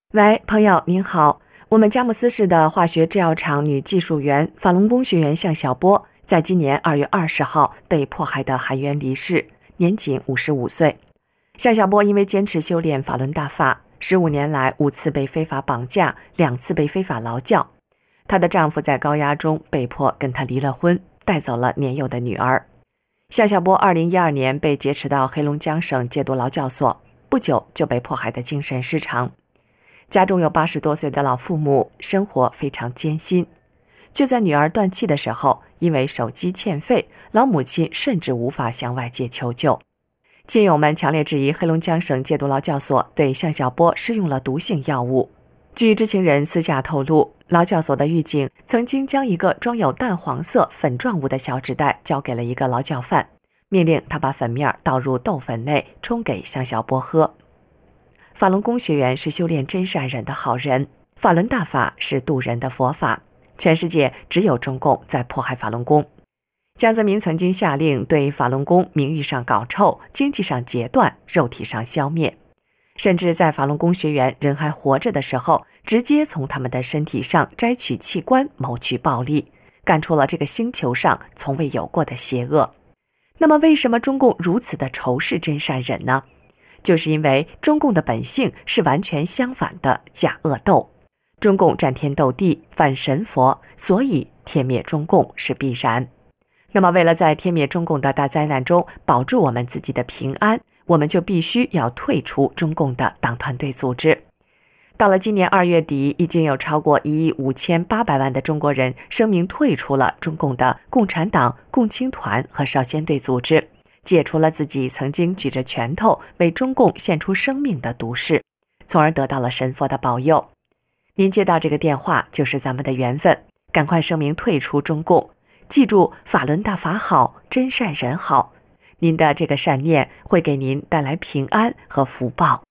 喂，朋友您好，我们佳木斯市的化学制药厂女技术员法轮功学员向小波，在今年2月20号被迫害的含冤离世，年仅55岁。向小波因为坚持修炼法轮大法，15年来5次被非法绑架，2次被非法劳教。她的丈夫在高压中被迫跟她离了婚，带走了年幼的女儿。向小波2012年被劫持到黑龙江省戒毒劳教所，不久就被迫害的精神失常。家中有80多岁的老父母，生活非常艰辛。就在女儿断气的时候，因为手机欠费，老母亲甚至无法向外界求救。亲友们强烈质疑黑龙江省戒毒劳教所对向小波施用了毒性药物。据知情人私下透露，劳教所的狱警曾经将一个装有淡黄色粉状物的小纸袋交给了一个劳教犯，命令他把粉面倒入豆粉内，冲给向小波喝。法轮功学员是修炼真善忍的好人，法轮大法是渡人的佛法，全世界只有中共在迫害法轮功。江泽民曾经下令对法轮功名誉上搞臭，经济上截断，肉体上消灭，甚至在法轮功学员人还活着的时候，直接从他们的身体上摘取器官，谋取暴利，干出了这个星球上从未有过的邪恶。那么为什么中共如此的仇视真善忍呢？就是因为中共的本性是完全相反的假恶斗，中共战天斗地，反神佛，所以天灭中共是必然。那么为了在天灭中共的大灾难中保住我们自己的平安，我们就必须要退出中共的党团队组织。到了今年2月底，已经有超过1亿5800万的中国人声明退出了中共的共产党、共青团和少先队组织，解除了自己曾经举着拳头为中共献出生命的毒誓，从而得到了神佛的保佑。您接到这个电话就是咱们的缘分，赶快声明退出中共，记住法轮大法好，真善人好，您的这个善念会给您带来平安和福报。